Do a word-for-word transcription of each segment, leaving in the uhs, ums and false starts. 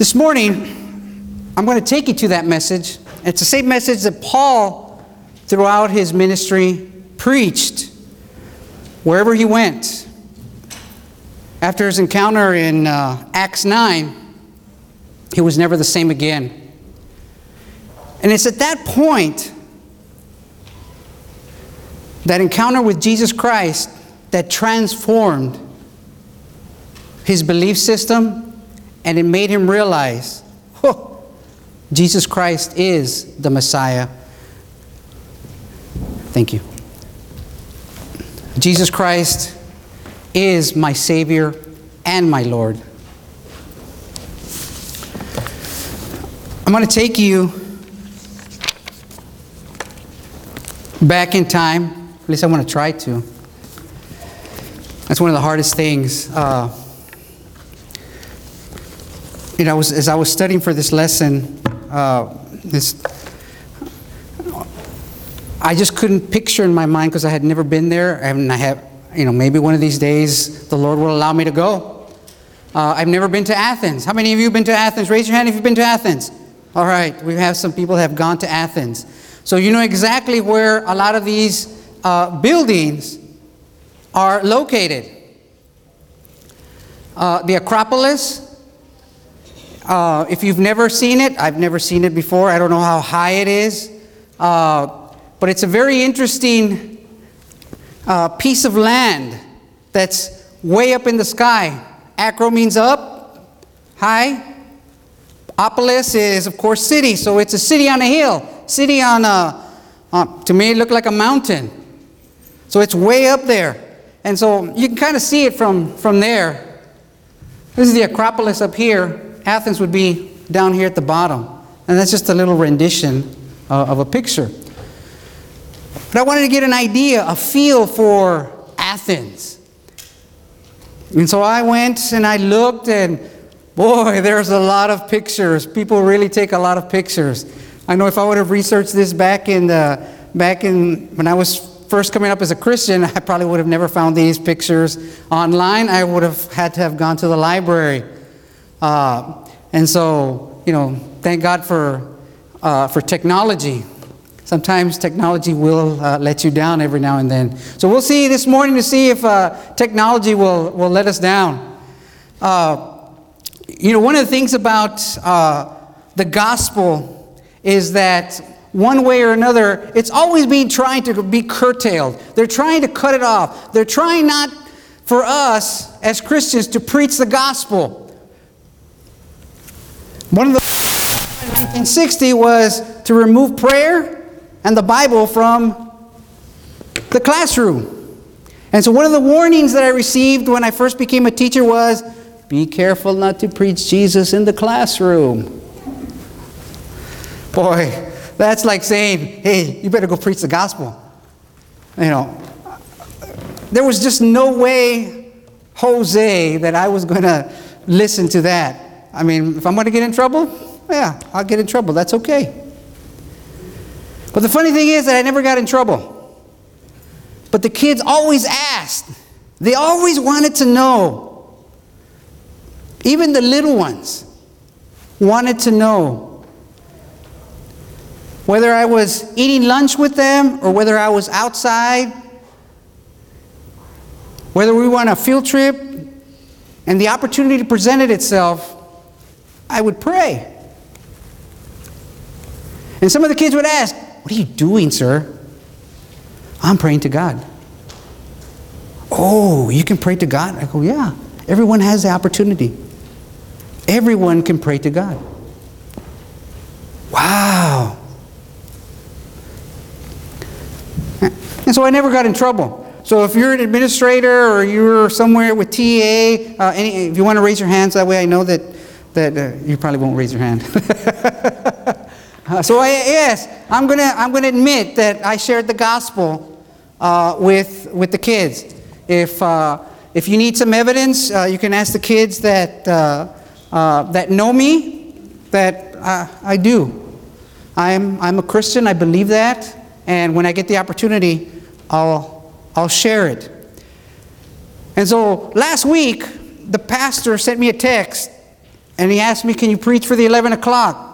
This morning, I'm going to take you to that message. It's the same message that Paul, throughout his ministry, preached wherever he went. After his encounter in uh, Acts nine, he was never the same again. And it's at that point, that encounter with Jesus Christ, that transformed his belief system, and it made him realize, oh, Jesus Christ is the Messiah. Thank you. Jesus Christ is my Savior and my Lord. I'm going to take you back in time. At least I want to try to. That's one of the hardest things. Uh, you know, I was, as I was studying for this lesson, uh, this I just couldn't picture in my mind because I had never been there, and I have, you know, maybe one of these days the Lord will allow me to go. Uh, I've never been to Athens. How many of you have been to Athens? Raise your hand if you've been to Athens. All right, we have some people that have gone to Athens. So you know exactly where a lot of these uh, buildings are located. Uh, the Acropolis. Uh, if you've never seen it, I've never seen it before. I don't know how high it is. Uh, but it's a very interesting uh, piece of land that's way up in the sky. Acro means up, high. Opolis is, of course, city. So it's a city on a hill. City on a, uh, to me, it looked like a mountain. So it's way up there. And so you can kind of see it from, from there. This is the Acropolis up here. Athens would be down here at the bottom. And that's just a little rendition uh, of a picture. But I wanted to get an idea, a feel for Athens. And so I went and I looked, and boy, there's a lot of pictures. People really take a lot of pictures. I know if I would have researched this back in the, back in when I was first coming up as a Christian, I probably would have never found these pictures online. I would have had to have gone to the library. Uh, and so, you know, thank God for uh, for technology. Sometimes technology will uh, let you down every now and then. So we'll see this morning to see if uh, technology will, will let us down. Uh, you know, one of the things about uh, the gospel is that one way or another, it's always being trying to be curtailed. They're trying to cut it off. They're trying not for us as Christians to preach the gospel. One of the in nineteen sixty was to remove prayer and the Bible from the classroom. And so one of the warnings that I received when I first became a teacher was, be careful not to preach Jesus in the classroom. Boy, that's like saying, hey, you better go preach the gospel. You know, there was just no way, Jose, that I was going to listen to that. I mean, if I'm going to get in trouble, yeah, I'll get in trouble. That's okay. But the funny thing is that I never got in trouble. But the kids always asked. They always wanted to know. Even the little ones wanted to know whether I was eating lunch with them or whether I was outside, whether we were on a field trip, and the opportunity presented itself, I would pray. And some of the kids would ask, what are you doing, sir? I'm praying to God. Oh, you can pray to God? I go, yeah. Everyone has the opportunity. Everyone can pray to God. Wow. And so I never got in trouble. So if you're an administrator or you're somewhere with T A, uh, any, if you want to raise your hands, that way I know that, that uh, you probably won't raise your hand. uh, so I, yes, I'm gonna I'm gonna admit that I shared the gospel uh, with with the kids. If uh, if you need some evidence, uh, you can ask the kids that uh, uh, that know me, that uh, I do. I'm I'm a Christian. I believe that, and when I get the opportunity, I'll I'll share it. And so last week, the pastor sent me a text And he asked me, can you preach for the eleven o'clock?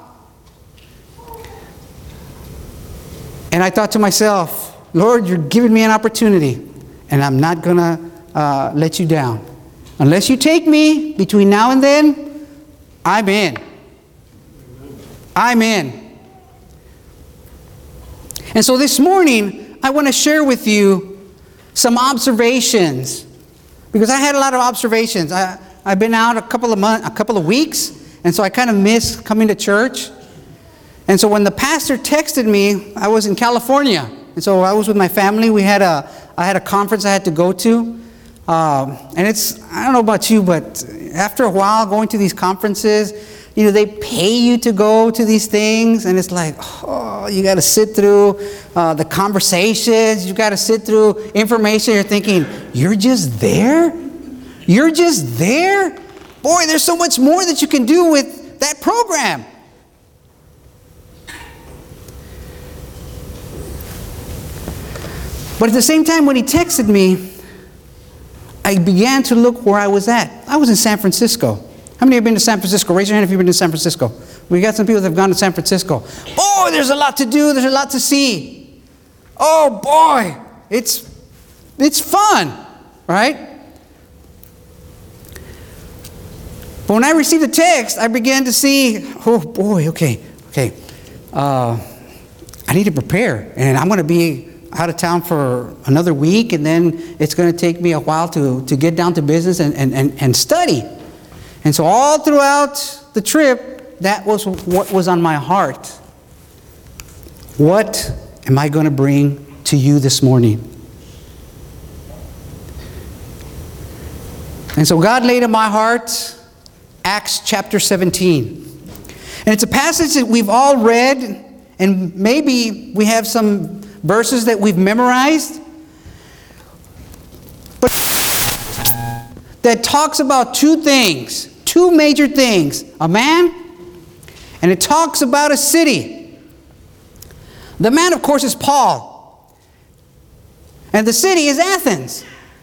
And I thought to myself, Lord, you're giving me an opportunity, and I'm not going to uh, let you down. Unless you take me between now and then, I'm in. I'm in. And so this morning, I want to share with you some observations, because I had a lot of observations. I, I've been out a couple of months, a couple of weeks, and so I kind of miss coming to church. And so when the pastor texted me, I was in California, and so I was with my family. We had a, I had a conference I had to go to, um, and it's, I don't know about you, but after a while going to these conferences, you know, they pay you to go to these things, and it's like, oh, you got to sit through uh, the conversations, you got to sit through information. You're thinking, you're just there? You're just there? Boy, there's so much more that you can do with that program. But at the same time, when he texted me, I began to look where I was at. I was in San Francisco. How many have been to San Francisco? Raise your hand if you've been to San Francisco. We got some people that have gone to San Francisco. Oh, there's a lot to do. There's a lot to see. Oh, boy. It's, it's fun, right? But when I received the text, I began to see, oh, boy, okay, okay. Uh, I need to prepare. And I'm going to be out of town for another week, and then it's going to take me a while to, to get down to business and, and, and, and study. And so all throughout the trip, that was what was on my heart. What am I going to bring to you this morning? And so God laid in my heart Acts chapter seventeen. And it's a passage that we've all read, and maybe we have some verses that we've memorized, but that talks about two things, two major things. A man, and it talks about a city. The man, of course, is Paul. And the city is Athens.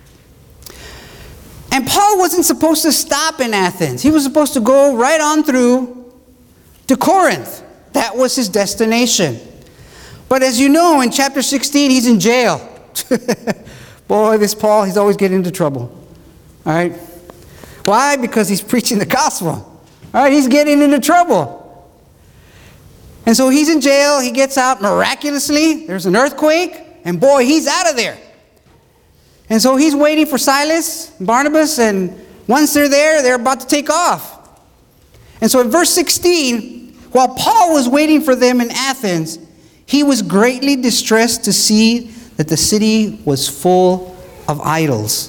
And Paul wasn't supposed to stop in Athens. He was supposed to go right on through to Corinth. That was his destination. But as you know, in chapter sixteen, he's in jail. Boy, this Paul, he's always getting into trouble. All right? Why? Because he's preaching the gospel. All right? He's getting into trouble. And so he's in jail. He gets out miraculously. There's an earthquake. And boy, he's out of there. And so he's waiting for Silas, Barnabas, and once they're there, they're about to take off. And so in verse sixteen, while Paul was waiting for them in Athens, he was greatly distressed to see that the city was full of idols.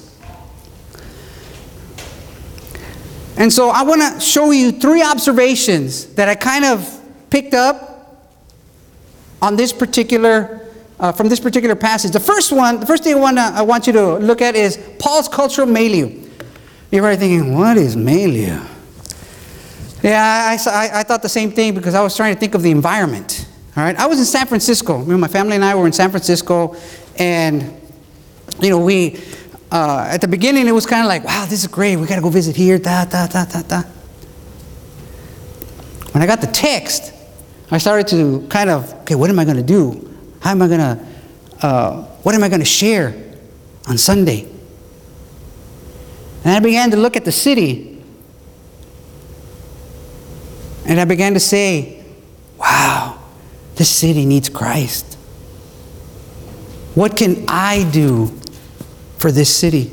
And so I want to show you three observations that I kind of picked up on this particular, uh, from this particular passage. The first one, the first thing I want, to, I want you to look at is Paul's cultural milieu. You're probably thinking, what is milieu? Yeah, I, I, I thought the same thing because I was trying to think of the environment. All right, I was in San Francisco. You know, my family and I were in San Francisco, and you know, we uh, at the beginning it was kind of like, wow, this is great. We got to go visit here. Da da da da da. When I got the text, I started to kind of, okay, what am I going to do? How am I going to? Uh, what am I going to share on Sunday? And I began to look at the city, and I began to say, wow. This city needs Christ. What can I do for this city?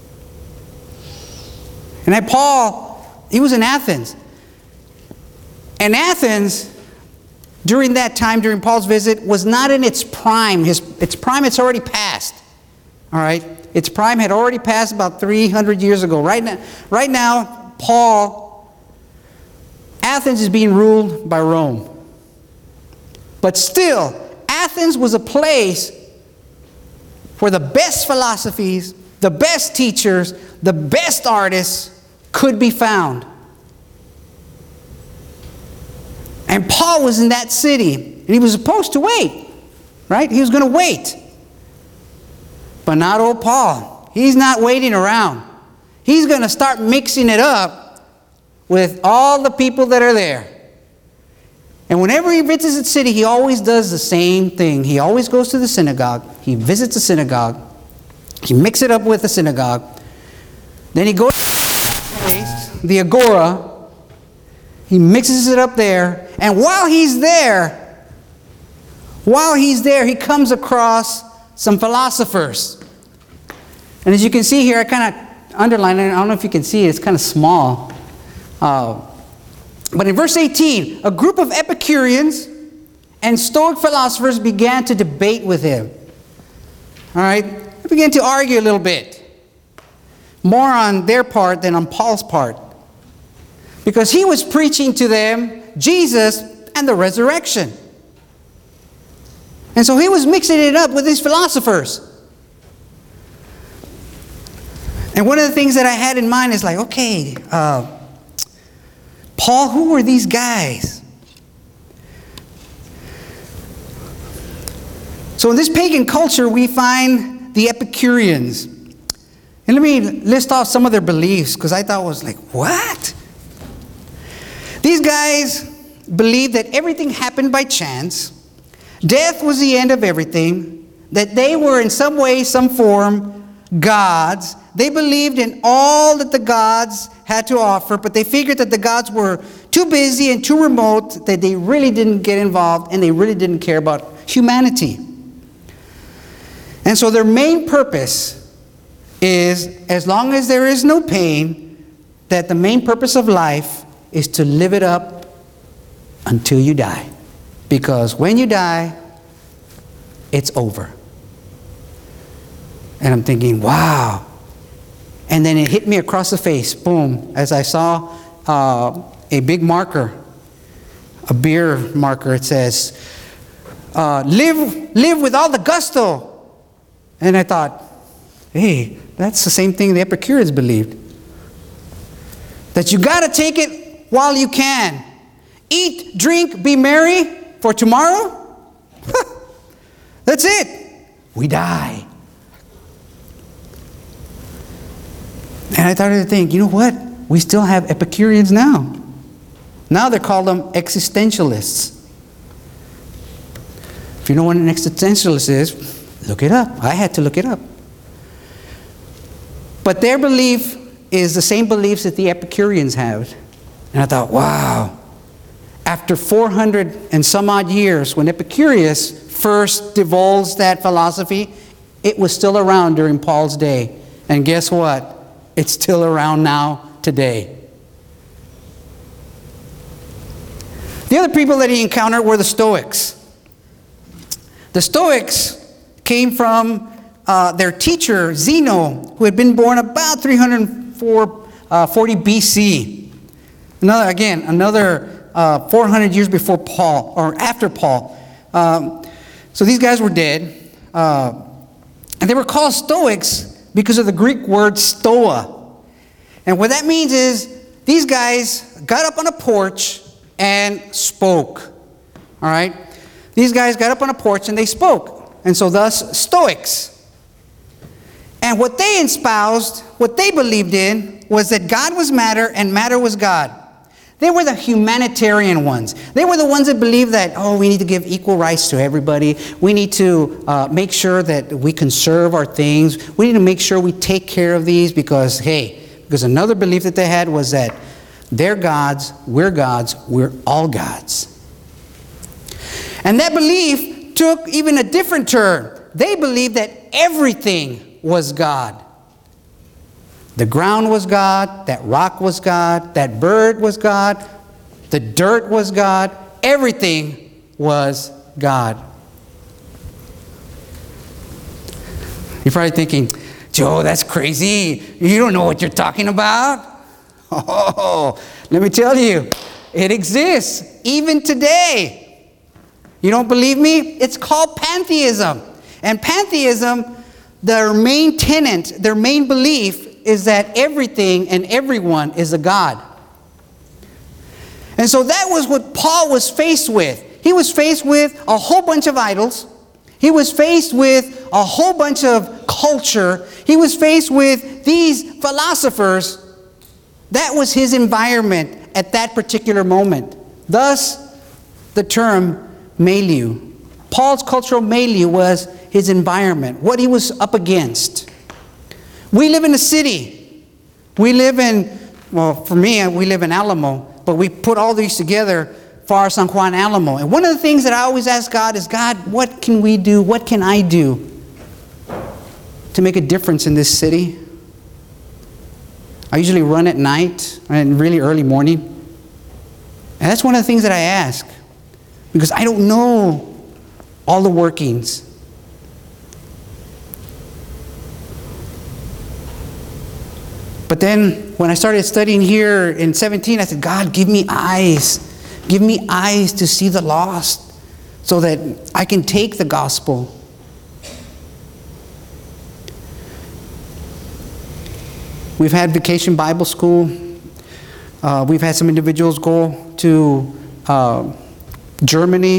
And I, Paul, he was in Athens. And Athens, during that time, during Paul's visit, was not in its prime. His, its prime, it's already passed. All right? Its prime had already passed about three hundred years ago. Right now, right now, Paul, Athens is being ruled by Rome. But still, Athens was a place where the best philosophies, the best teachers, the best artists could be found. And Paul was in that city, and he was supposed to wait, right? He was going to wait. But not old Paul. He's not waiting around. He's going to start mixing it up with all the people that are there. And whenever he visits a city, he always does the same thing. He always goes to the synagogue. He visits the synagogue. He mixes it up with the synagogue. Then he goes to the agora. He mixes it up there. And while he's there, while he's there, he comes across some philosophers. And as you can see here, I kind of underlined it. I don't know if you can see it. It's kind of small. Uh, But in verse eighteen, a group of Epicureans and Stoic philosophers began to debate with him. All right? They began to argue a little bit. More on their part than on Paul's part. Because he was preaching to them Jesus and the resurrection. And so he was mixing it up with these philosophers. And one of the things that I had in mind is like, okay, uh, Paul, who were these guys? So in this pagan culture, we find the Epicureans. And let me list off some of their beliefs, because I thought it was like, what? These guys believed that everything happened by chance. Death was the end of everything. That they were in some way, some form, gods. They believed in all that the gods had to offer, but they figured that the gods were too busy and too remote that they really didn't get involved and they really didn't care about humanity. And so their main purpose is, as long as there is no pain, that the main purpose of life is to live it up until you die. Because when you die, it's over. And I'm thinking, wow. And then it hit me across the face, boom, as I saw uh, a big marker, a beer marker. It says, uh, live, live with all the gusto. And I thought, hey, that's the same thing the Epicureans believed. That you got to take it while you can. Eat, drink, be merry, for tomorrow, that's it. We die. And I started to think, you know what? We still have Epicureans now. Now they're called them existentialists. If you know what an existentialist is, look it up. I had to look it up. But their belief is the same beliefs that the Epicureans have. And I thought, wow. After four hundred and some odd years, when Epicurus first divulged that philosophy, it was still around during Paul's day. And guess what? It's still around now today. The other people that he encountered were the Stoics. The Stoics came from uh, their teacher, Zeno, who had been born about three hundred forty B C. Another, again, another uh, four hundred years before Paul, or after Paul. Um, so these guys were dead. Uh, and they were called Stoics because of the Greek word stoa. And what that means is these guys got up on a porch and spoke. All right? These guys got up on a porch and they spoke. And so thus, Stoics. And what they espoused, what they believed in, was that God was matter and matter was God. They were the humanitarian ones. They were the ones that believed that, oh, we need to give equal rights to everybody. We need to uh, make sure that we conserve our things. We need to make sure we take care of these because, hey, because another belief that they had was that they're gods, we're gods, we're all gods. And that belief took even a different turn. They believed that everything was God. The ground was God, that rock was God, that bird was God, the dirt was God, everything was God. You're probably thinking, Joe, that's crazy. You don't know what you're talking about. Oh, let me tell you, it exists even today. You don't believe me? It's called pantheism. And pantheism, their main tenet, their main belief is that everything and everyone is a God. And so that was what Paul was faced with. He was faced with a whole bunch of idols. He was faced with a whole bunch of culture. He was faced with these philosophers. That was his environment at that particular moment. Thus, the term milieu. Paul's cultural milieu was his environment, what he was up against. We live in a city. We live in, well, for me, we live in Alamo, but we put all these together for San Juan Alamo. And one of the things that I always ask God is, God, what can we do? What can I do to make a difference in this city? I usually run at night and really early morning. And that's one of the things that I ask, because I don't know all the workings. But then when I started studying here in seventeen, I said, God, give me eyes. Give me eyes to see the lost so that I can take the gospel. We've had Vacation Bible School. Uh, we've had some individuals go to uh, Germany.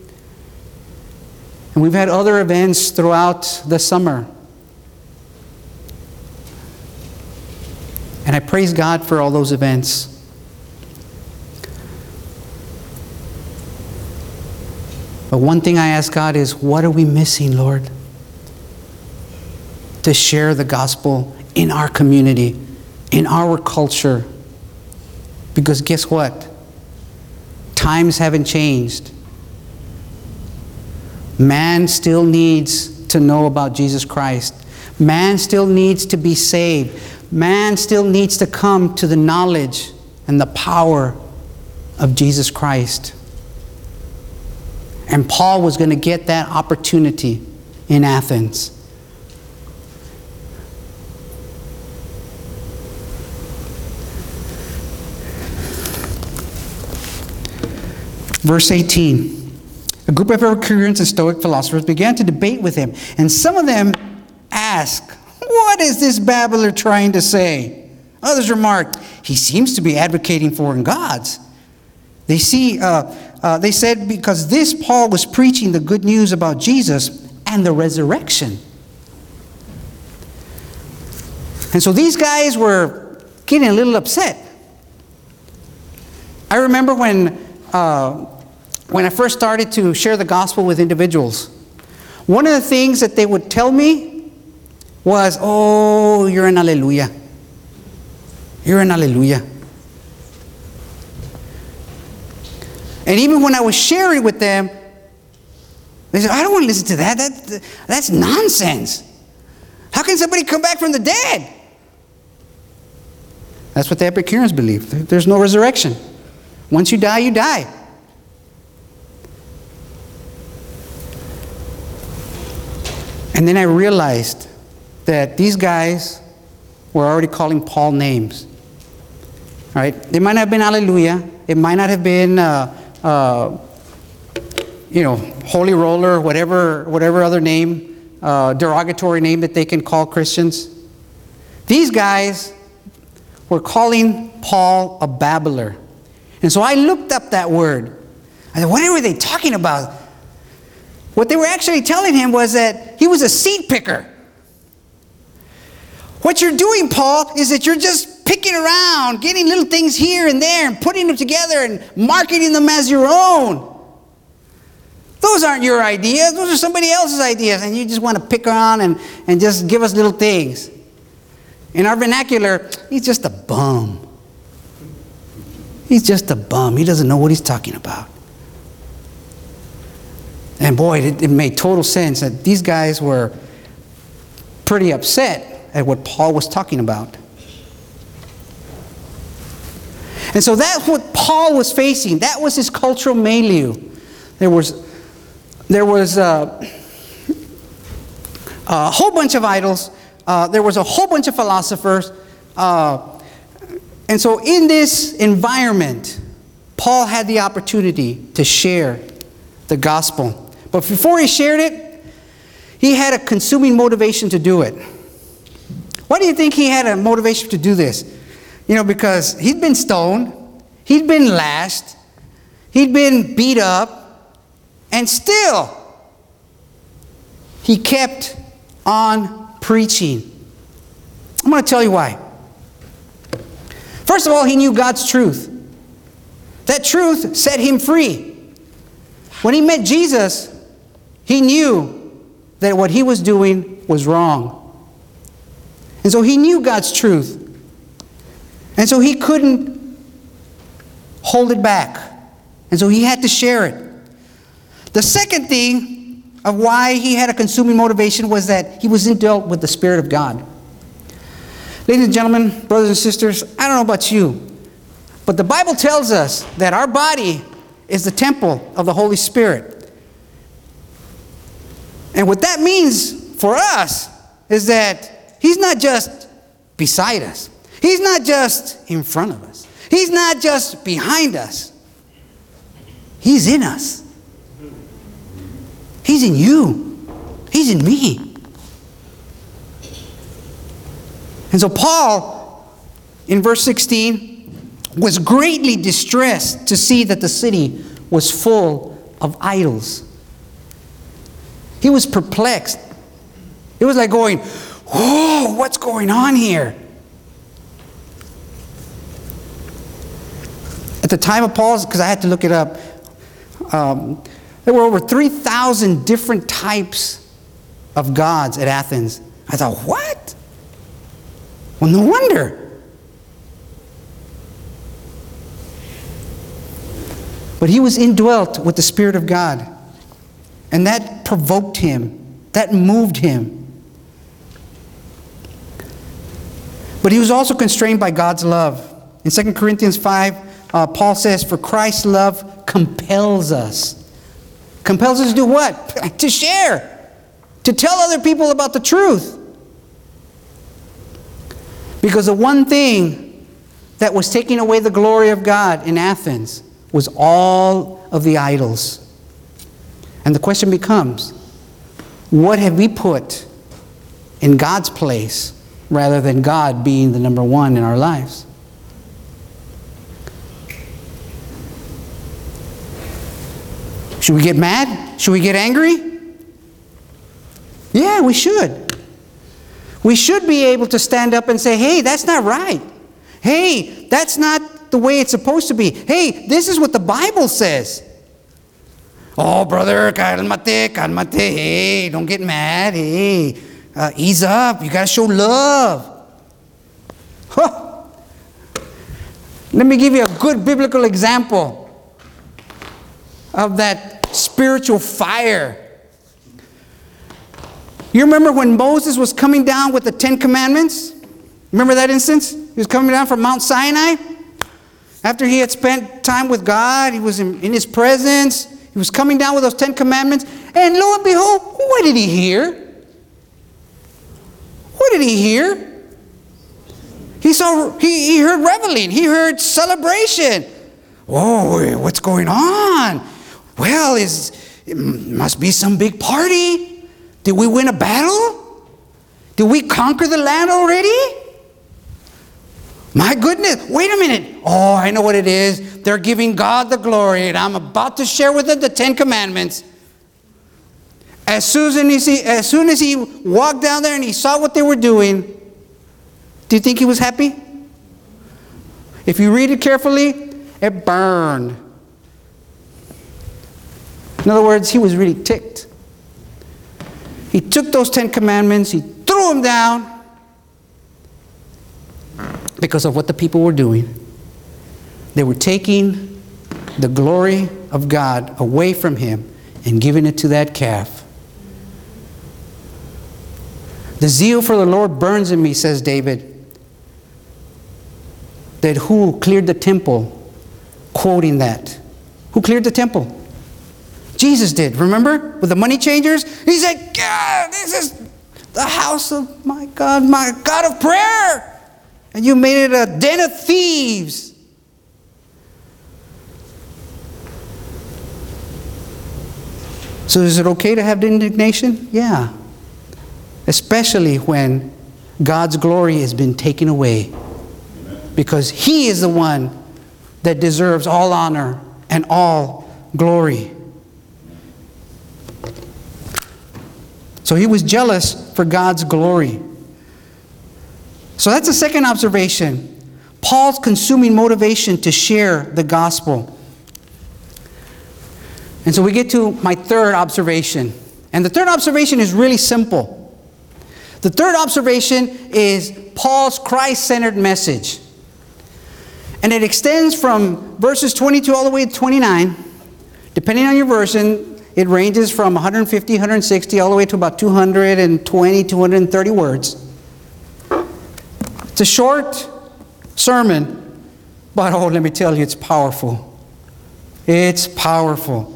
And we've had other events throughout the summer. And I praise God for all those events. But one thing I ask God is, what are we missing, Lord, to share the gospel in our community, in our culture? Because guess what? Times haven't changed. Man still needs to know about Jesus Christ. Man still needs to be saved. Man still needs to come to the knowledge and the power of Jesus Christ. And Paul was going to get that opportunity in Athens. Verse eighteen. A group of Epicureans and Stoic philosophers began to debate with him, and some of them asked, "What is this babbler trying to say?" Others remarked, "He seems to be advocating foreign gods." They see, uh, uh, they said, because this Paul was preaching the good news about Jesus and the resurrection. And so these guys were getting a little upset. I remember when uh, when I first started to share the gospel with individuals, one of the things that they would tell me was, "Oh, you're an hallelujah. You're an hallelujah." And even when I was sharing with them, they said, "I don't want to listen to that. That that's nonsense. How can somebody come back from the dead?" That's what the Epicureans believe. There's no resurrection. Once you die, you die. And then I realized that these guys were already calling Paul names. All right? They might not have been hallelujah. It might not have been, uh, uh, you know, holy roller, whatever, whatever other name, uh, derogatory name that they can call Christians. These guys were calling Paul a babbler. And so I looked up that word. I said, what were they talking about? What they were actually telling him was that he was a seed picker. What you're doing, Paul, is that you're just picking around, getting little things here and there and putting them together and marketing them as your own. Those aren't your ideas. Those are somebody else's ideas. And you just want to pick around and, and just give us little things. In our vernacular, he's just a bum. He's just a bum. He doesn't know what he's talking about. And boy, it, it made total sense that these guys were pretty upset at what Paul was talking about. And so that's what Paul was facing. That was his cultural milieu. There was, there was a, a whole bunch of idols. Uh, there was a whole bunch of philosophers. Uh, and so in this environment, Paul had the opportunity to share the gospel. But before he shared it, he had a consuming motivation to do it. Why do you think he had a motivation to do this? You know, because he'd been stoned, he'd been lashed, he'd been beat up, and still he kept on preaching. I'm going to tell you why. First of all, he knew God's truth. That truth set him free. When he met Jesus, he knew that what he was doing was wrong. And so he knew God's truth. And so he couldn't hold it back. And so he had to share it. The second thing of why he had a consuming motivation was that he was indwelt with the Spirit of God. Ladies and gentlemen, brothers and sisters, I don't know about you, but the Bible tells us that our body is the temple of the Holy Spirit. And what that means for us is that He's not just beside us. He's not just in front of us. He's not just behind us. He's in us. He's in you. He's in me. And so Paul, in verse sixteen, was greatly distressed to see that the city was full of idols. He was perplexed. It was like going, whoa, what's going on here? At the time of Paul's, because I had to look it up, um, there were over three thousand different types of gods at Athens. I thought, what? Well, no wonder. But he was indwelt with the Spirit of God. And that provoked him. That moved him. But he was also constrained by God's love. In Second Corinthians five, uh, Paul says, for Christ's love compels us. Compels us to do what? To share. To tell other people about the truth. Because the one thing that was taking away the glory of God in Athens was all of the idols. And the question becomes, what have we put in God's place rather than God being the number one in our lives? Should we get mad? Should we get angry? Yeah, we should. We should be able to stand up and say, hey, that's not right. Hey, that's not the way it's supposed to be. Hey, this is what the Bible says. Oh, brother, calmate, calmate. Hey, don't get mad. Hey, uh, ease up. You got to show love. Huh. Let me give you a good biblical example of that spiritual fire. You remember when Moses was coming down with the Ten Commandments? Remember that instance? He was coming down from Mount Sinai. After he had spent time with God, he was in, in His presence. He was coming down with those Ten Commandments. And lo and behold, what did he hear? What did he hear? He saw. He, he heard reveling. He heard celebration. Oh, what's going on? Well, is it must be some big party. Did we win a battle? Did we conquer the land already? My goodness, wait a minute. Oh, I know what it is. They're giving God the glory, and I'm about to share with them the Ten Commandments. As soon as he, as soon as he walked down there and he saw what they were doing, do you think he was happy? If you read it carefully, it burned. In other words, he was really ticked. He took those Ten Commandments, he threw them down, because of what the people were doing. They were taking the glory of God away from Him and giving it to that calf. The zeal for the Lord burns in me, says David. That who cleared the temple, quoting that. Who cleared the temple? Jesus did, remember? With the money changers? He said, God, this is the house of my God, my God of prayer. And you made it a den of thieves. So is it okay to have indignation? Yeah. Especially when God's glory has been taken away. Because He is the one that deserves all honor and all glory. So he was jealous for God's glory. So that's the second observation. Paul's consuming motivation to share the gospel. And so we get to my third observation. And the third observation is really simple. The third observation is Paul's Christ-centered message. And it extends from verses twenty-two all the way to twenty-nine. Depending on your version, it ranges from one hundred fifty, one hundred sixty, all the way to about two hundred twenty, two hundred thirty words. It's a short sermon, but oh, let me tell you, it's powerful. It's powerful.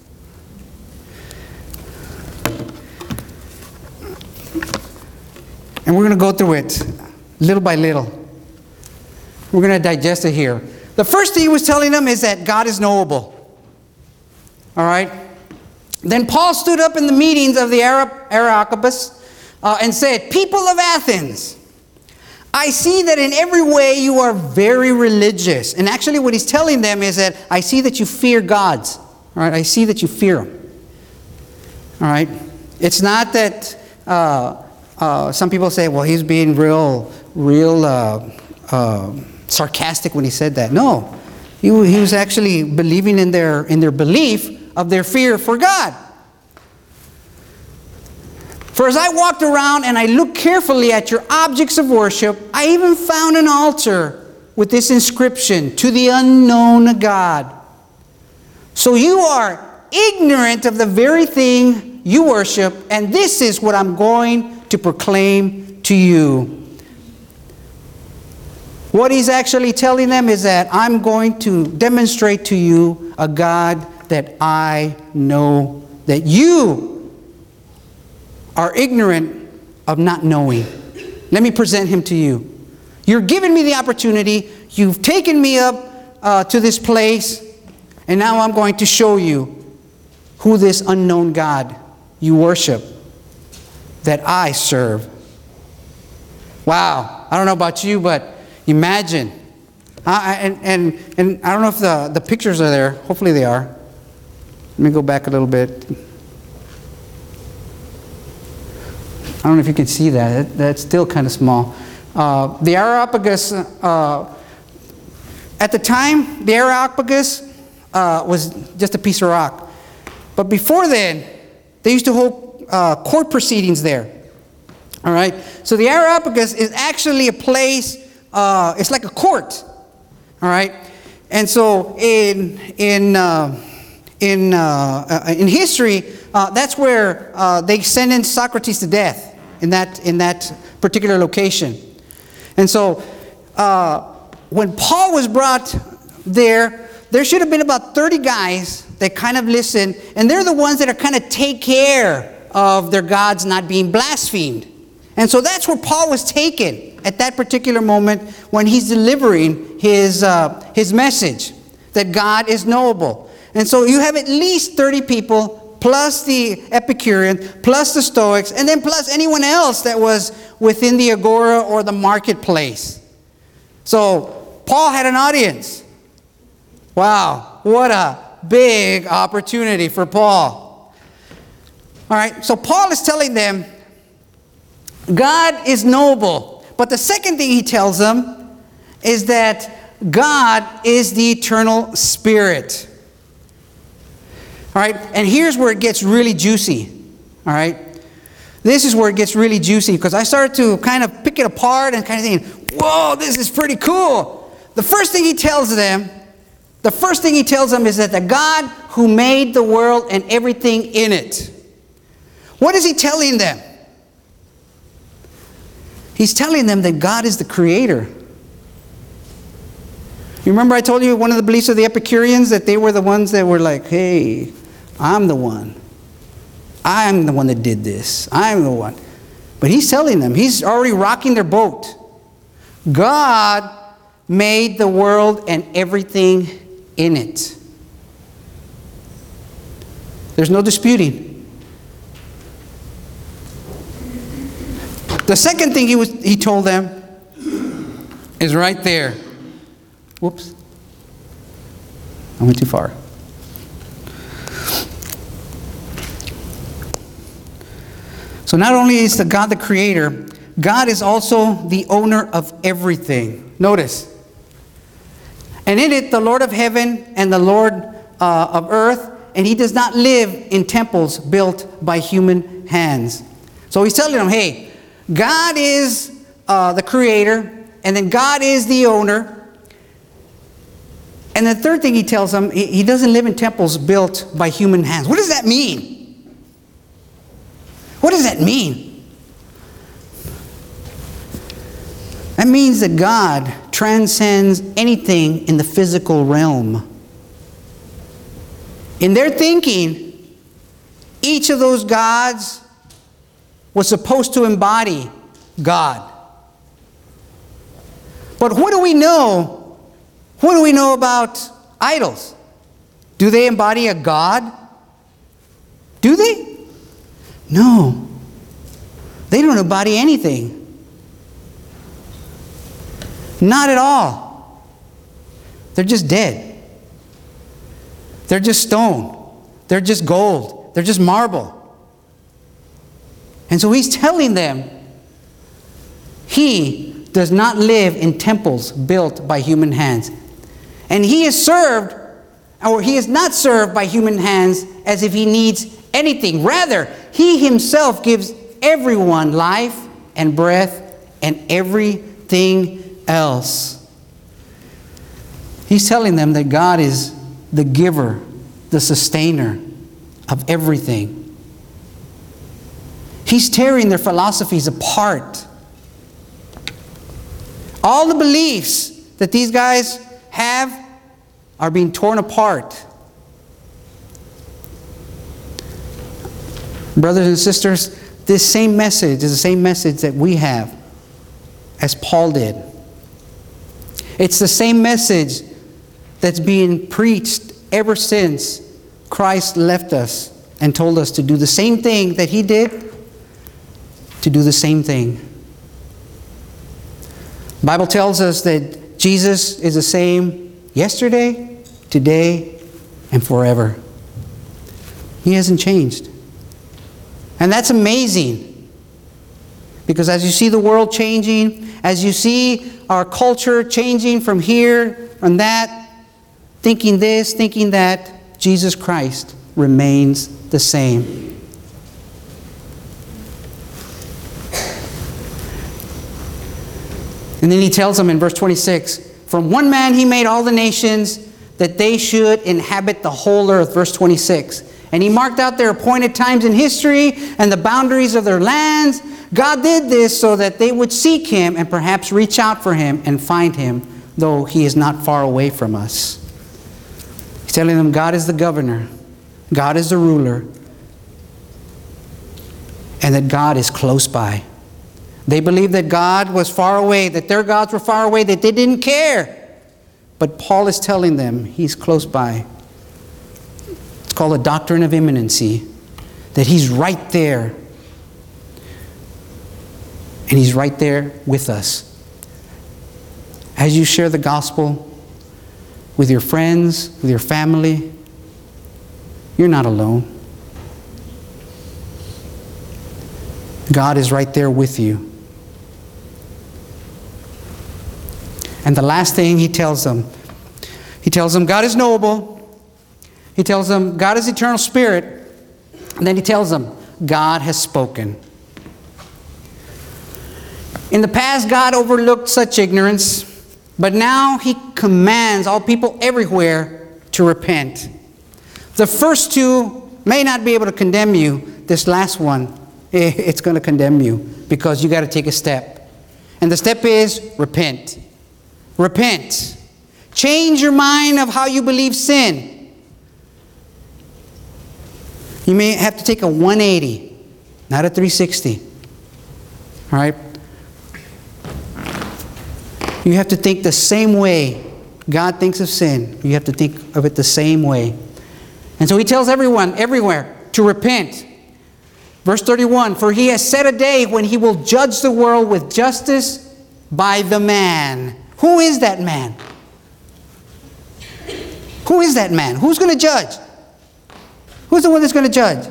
And we're going to go through it little by little. We're going to digest it here. The first thing he was telling them is that God is knowable. All right? Then Paul stood up in the meetings of the Areopagus uh, and said, "People of Athens, I see that in every way you are very religious." And actually what he's telling them is that I see that you fear gods. All right? I see that you fear them. All right? It's not that uh, uh, some people say, well, he's being real, real uh, uh, sarcastic when he said that. No. He, he was actually believing in their, in their belief of their fear for God. "For as I walked around and I looked carefully at your objects of worship, I even found an altar with this inscription, 'To the unknown God.' So you are ignorant of the very thing you worship, and this is what I'm going to proclaim to you." What he's actually telling them is that I'm going to demonstrate to you a God that I know, that you are ignorant of not knowing. Let me present him to you. You're giving me the opportunity. You've taken me up uh, to this place, and now I'm going to show you who this unknown God you worship, that I serve. Wow. I don't know about you, but imagine. Uh, and, and, and I don't know if the, the pictures are there. Hopefully they are. Let me go back a little bit. I don't know if you can see that. that that's still kind of small. Uh, the Areopagus, uh, at the time, the Areopagus uh, was just a piece of rock. But before then, they used to hold uh, court proceedings there. All right? So the Areopagus is actually a place, uh, it's like a court. All right? And so in, in, uh, in, uh, in history, uh, that's where uh, they sentenced Socrates to death, in that, in that particular location. And so uh, when Paul was brought there, there should have been about thirty guys that kind of listen, and they're the ones that are kind of take care of their gods not being blasphemed. And so that's where Paul was taken at that particular moment when he's delivering his, uh, his message, that God is knowable. And so you have at least thirty people, plus the Epicurean, plus the Stoics, and then plus anyone else that was within the agora or the marketplace. So Paul had an audience. Wow, what a big opportunity for Paul. All right, so Paul is telling them, God is knowable. But the second thing he tells them is that God is the eternal Spirit. All right, and here's where it gets really juicy. All right, this is where it gets really juicy, because I started to kind of pick it apart and kind of thinking, whoa, this is pretty cool. The first thing he tells them, the first thing he tells them is that the God who made the world and everything in it. What is he telling them? He's telling them that God is the creator. You remember I told you one of the beliefs of the Epicureans, that they were the ones that were like, hey, I'm the one. I'm the one that did this. I'm the one. But he's telling them, he's already rocking their boat. God made the world and everything in it. There's no disputing. The second thing he was he told them is right there. Whoops. I went too far. So not only is the God the creator, God is also the owner of everything. Notice, And in it, the Lord of heaven and the Lord uh, of earth, and he does not live in temples built by human hands. So he's telling them, hey, God is uh, the creator, and then God is the owner. And the third thing he tells them, he, he doesn't live in temples built by human hands. What does that mean? What does that mean? That means that God transcends anything in the physical realm. In their thinking, each of those gods was supposed to embody God. But what do we know? What do we know about idols? Do they embody a God? Do they? No. They don't embody anything. Not at all. They're just dead. They're just stone. They're just gold. They're just marble. And so he's telling them he does not live in temples built by human hands. And he is served, or he is not served by human hands as if he needs anything. Rather, he himself gives everyone life and breath and everything else. He's telling them that God is the giver, the sustainer of everything. He's tearing their philosophies apart. All the beliefs that these guys have are being torn apart. Brothers and sisters, this same message is the same message that we have as Paul did. It's the same message that's being preached ever since Christ left us and told us to do the same thing that he did, to do the same thing. The Bible tells us that Jesus is the same yesterday, today, and forever. He hasn't changed. And that's amazing. Because as you see the world changing, as you see our culture changing from here and that, thinking this, thinking that, Jesus Christ remains the same. And then he tells them in verse twenty-six, from one man he made all the nations, that they should inhabit the whole earth. Verse twenty-six. And he marked out their appointed times in history and the boundaries of their lands. God did this so that they would seek him and perhaps reach out for him and find him, though he is not far away from us. He's telling them God is the governor, God is the ruler, and that God is close by. They believed that God was far away, that their gods were far away, that they didn't care. But Paul is telling them he's close by. It's called the doctrine of imminency, that he's right there. And he's right there with us. As you share the gospel with your friends, with your family, you're not alone. God is right there with you. And the last thing he tells them, he tells them God is noble. He tells them God is eternal spirit. And then he tells them God has spoken. In the past, God overlooked such ignorance, but now he commands all people everywhere to repent. The first two may not be able to condemn you. This last one, it's going to condemn you because you got to take a step. And the step is repent. Repent. Change your mind of how you believe sin. You may have to take a one eighty, not a three sixty. All right? You have to think the same way God thinks of sin. You have to think of it the same way. And so he tells everyone, everywhere, to repent. Verse thirty-one, for he has set a day when he will judge the world with justice by the man. Who is that man? Who is that man? Who's going to judge? Who's the one that's going to judge?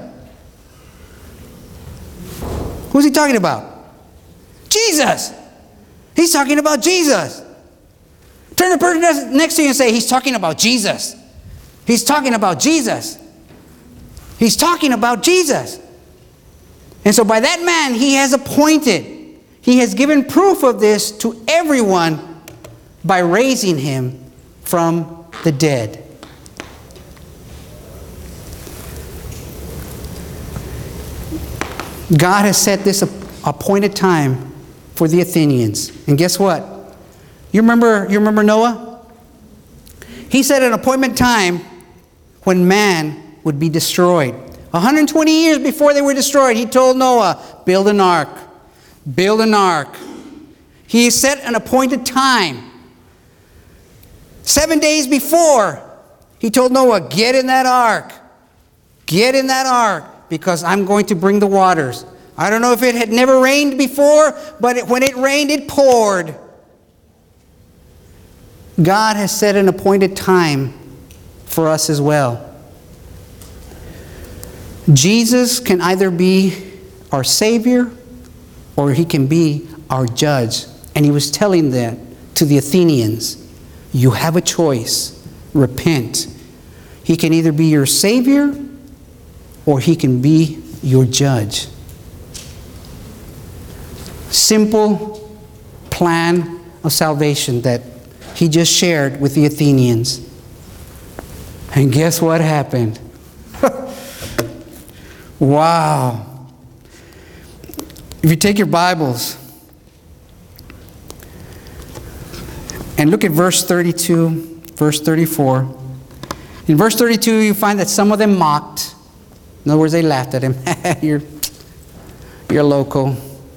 Who's he talking about? Jesus! He's talking about Jesus. Turn to the person next to you and say, he's talking about Jesus. He's talking about Jesus. He's talking about Jesus. And so by that man, he has appointed, he has given proof of this to everyone by raising him from the dead. God has set this appointed time for the Athenians. And guess what? You remember, you remember Noah? He set an appointment time when man would be destroyed. one hundred twenty years before they were destroyed, he told Noah, build an ark. Build an ark. He set an appointed time. Seven days before, he told Noah, get in that ark. Get in that ark, because I'm going to bring the waters. I don't know if it had never rained before, but it, when it rained, it poured. God has set an appointed time for us as well. Jesus can either be our Savior or he can be our judge. And he was telling that to the Athenians. You have a choice. Repent. He can either be your Savior or he can be your judge. Simple plan of salvation that he just shared with the Athenians. And guess what happened? Wow. If you take your Bibles and look at verse thirty-two, verse thirty-four. In verse thirty-two, you find that some of them mocked. In other words, they laughed at him. you're, you're loco.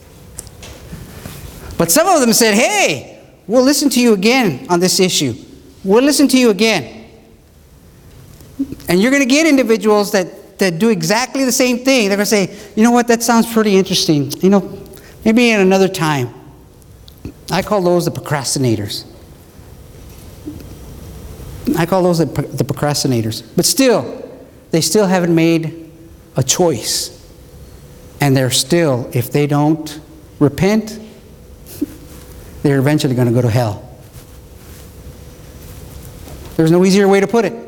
But some of them said, hey, we'll listen to you again on this issue. We'll listen to you again. And you're going to get individuals that, that do exactly the same thing. They're going to say, you know what, that sounds pretty interesting. You know, maybe at another time. I call those the procrastinators. I call those the, the procrastinators. But still, they still haven't made a choice. And they're still, if they don't repent, they're eventually going to go to hell. There's no easier way to put it.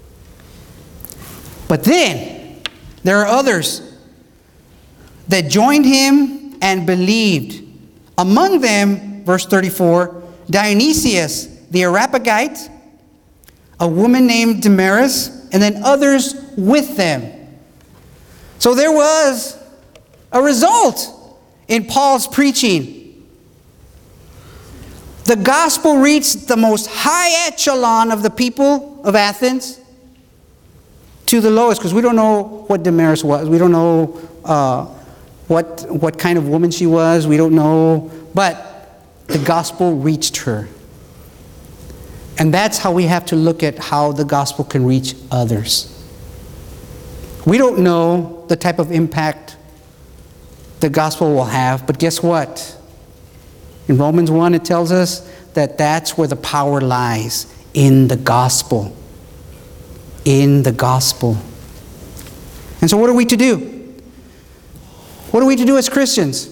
But then, there are others that joined him and believed. Among them, verse thirty-four, Dionysius the Areopagite, a woman named Damaris, and then others with them. So there was a result in Paul's preaching. The gospel reached the most high echelon of the people of Athens to the lowest, because we don't know what Damaris was. We don't know uh, what, what kind of woman she was. We don't know. But the gospel reached her. And that's how we have to look at how the gospel can reach others. We don't know the type of impact the gospel will have, but guess what? In Romans one, it tells us that that's where the power lies, in the gospel. In the gospel. And so what are we to do? What are we to do as Christians?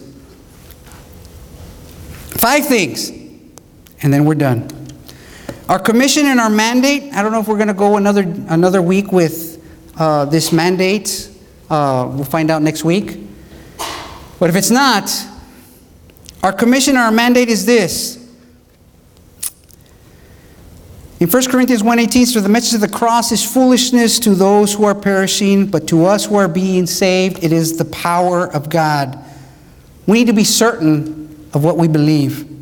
Five things, and then we're done. Our commission and our mandate. I don't know if we're going to go another, another week with uh, this mandate. Uh, we'll find out next week. But if it's not, our commission and our mandate is this. In First Corinthians one eighteen, so the message of the cross is foolishness to those who are perishing, but to us who are being saved, it is the power of God. We need to be certain of what we believe.